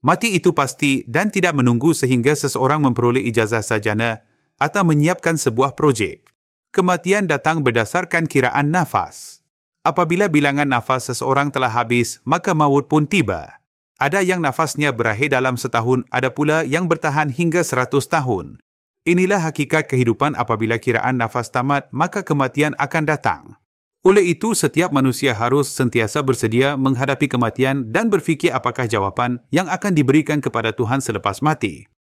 Mati itu pasti dan tidak menunggu sehingga seseorang memperoleh ijazah sarjana atau menyiapkan sebuah projek. Kematian datang berdasarkan kiraan nafas. Apabila bilangan nafas seseorang telah habis, maka maut pun tiba. Ada yang nafasnya berakhir dalam setahun, ada pula yang bertahan hingga 100 tahun. Inilah hakikat kehidupan. Apabila kiraan nafas tamat, maka kematian akan datang. Oleh itu, setiap manusia harus sentiasa bersedia menghadapi kematian dan berfikir apakah jawapan yang akan diberikan kepada Tuhan selepas mati.